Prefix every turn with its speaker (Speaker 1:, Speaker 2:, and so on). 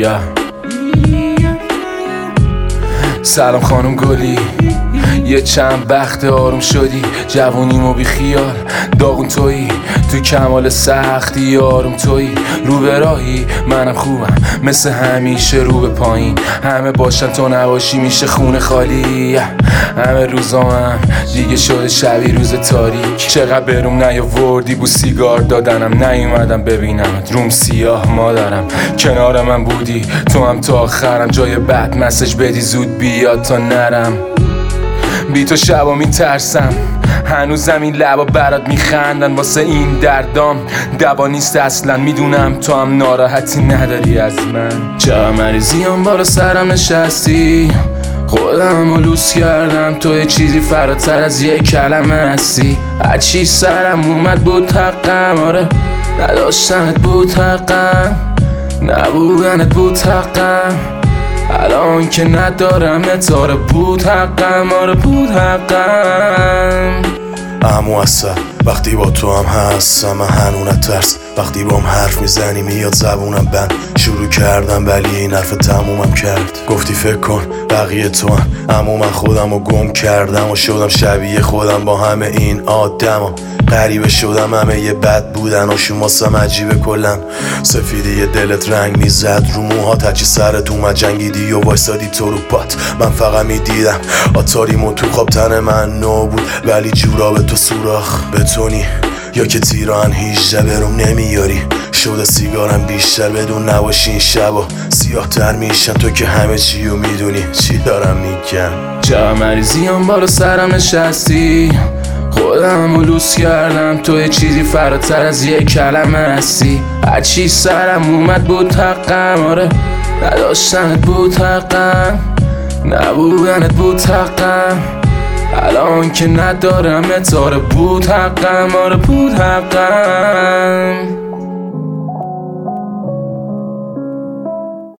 Speaker 1: یا سلام خانم گلی، یه چند وقت آروم شدی، جوونیمو بی خیال داغون تویی، تو کمال سختی آروم تویی، رو به راهی منم خوبم مثل همیشه رو به پایین، همه باشن تو نباشی میشه خونه خالی، همه روزام دیگه شده شبی روز تاریک، چقدر بروم نیاوردی بو سیگار دادنم، نیومدم ببینمت روم سیاه مادرم، کنار من بودی تو هم تا آخرم، جای بد مسج بدی زود بیاد تا نرم، بی تو شبا میترسم، هنوزم این لبا برات میخندن، واسه این دردام دوا نیست اصلا، میدونم تو هم ناراحتی نداری از من، چرا مریضیم بالا سرم نشستی، خودم رو لوس کردم، تو یه چیزی فراتر از یه کلمه هستی، هرچی سرم اومد بود حقم، آره نداشتنت بود حقم، نبودنت بود حقم، الان که ندارم اتاره بود حقم، آره بود حقم.
Speaker 2: امو اصلا وقتی با تو هم هستم من هنونت ترس، وقتی با هم حرف میزنی میاد زبونم بند، شروع کردم ولی این حرف تمومم کرد، گفتی فکر کن بقیه تو هم، امو من خودم رو گم کردم و شدم شبیه خودم با همه این آدم غریبه شدم، همه یه بد بودن و شماسم عجیبه کلن، سفیدی دلت رنگ میزد رو موهات، هرچی سرت اومد جنگیدی و وایسادی تو رو پات، من فقط میدیدم آتاریمو تو خواب، تن من نو بود ولی جوراب تو سوراخ بتونی، یا که تیران 18 بروم نمیاری، شده سیگارم بیشتر بدون نباشی این شبا سیاه تر میشم، تو که همه چیو میدونی چی دارم میگم،
Speaker 1: چرا مریضیم بالا سرم نشستی، خودم رو لوس کردم، تو یه چیزی فراتر از یه کلمه هستی، هرچی سرم اومد بود حقم، آره نداشتنت بود حقم، نبودنت بود حقم، الان که ندارم اتاره بود حقم، آره بود حقم.